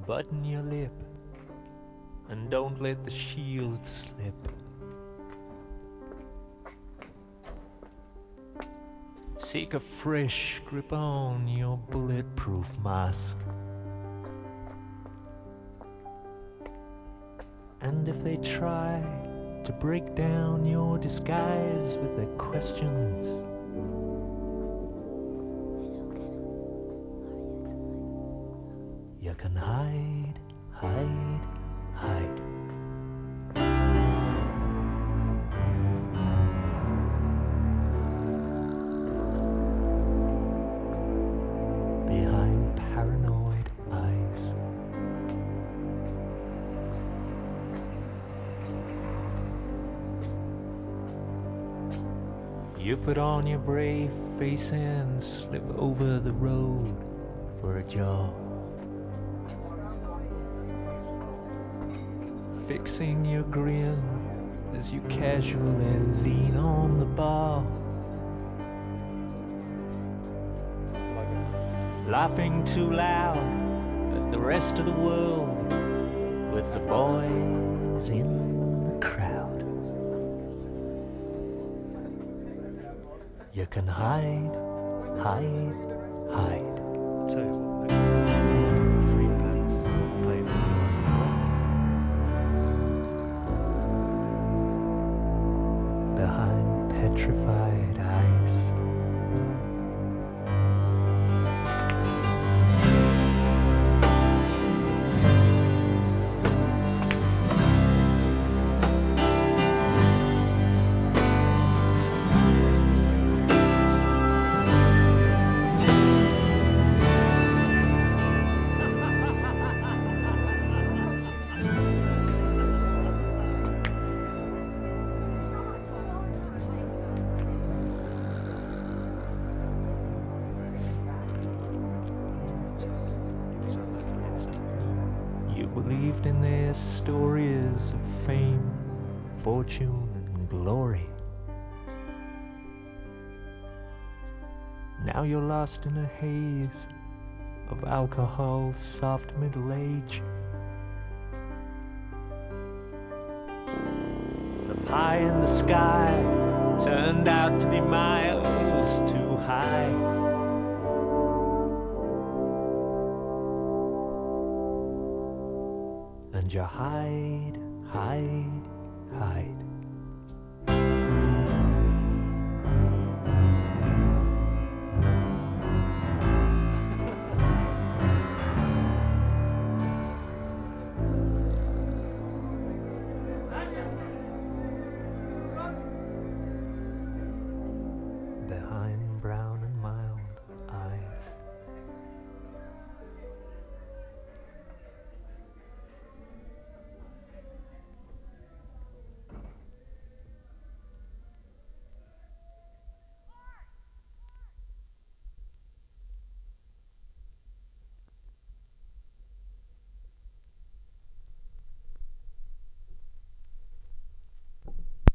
button your lip, and don't let the shield slip. Take a fresh grip on your bulletproof mask. And if they try to break down your disguise with their questions, you can hide, hide, hide. Behind paranoid eyes. You put on your brave face and slip over the road for a job. Fixing your grin as you casually lean on the bar. Laughing too loud at the rest of the world with the boys in the crowd. You can hide, hide, hide. Tell you what, give a free pass, pay for fun. Behind petrified eyes. You believed in their stories of fame, fortune, and glory. Now you're lost in a haze of alcohol, soft middle age. The pie in the sky turned out to be miles too high. And you hide, hide, hide.